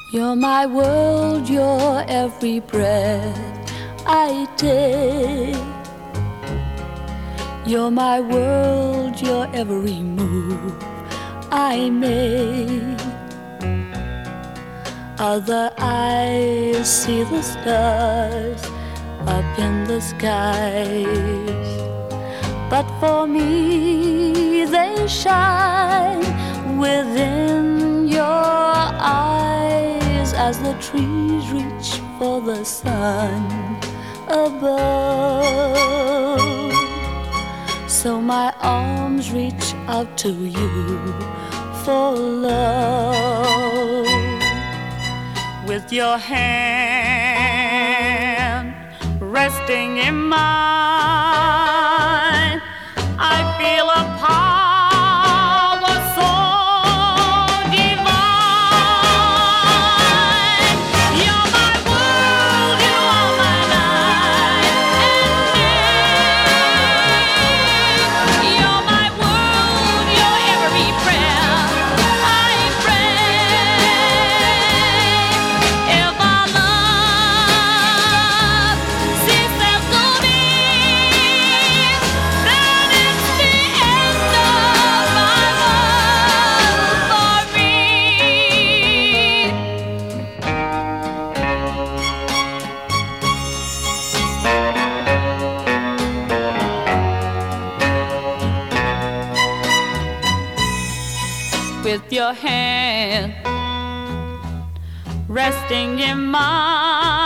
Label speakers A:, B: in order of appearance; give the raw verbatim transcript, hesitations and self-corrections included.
A: You're my world, you're every breath I take. You're my world, you're every move I make. Other eyes see the stars up in the skies, but for me they shine within your eyes as the trees reach for the sun above. So my arms reach out to you for love. With your hand resting in mine, I feel a power so divine. You're my world, you are my life and day. You're my world, you're every prayer I pray. If our love ceases to be, then it's the end of my world for me. With your hand resting in mine,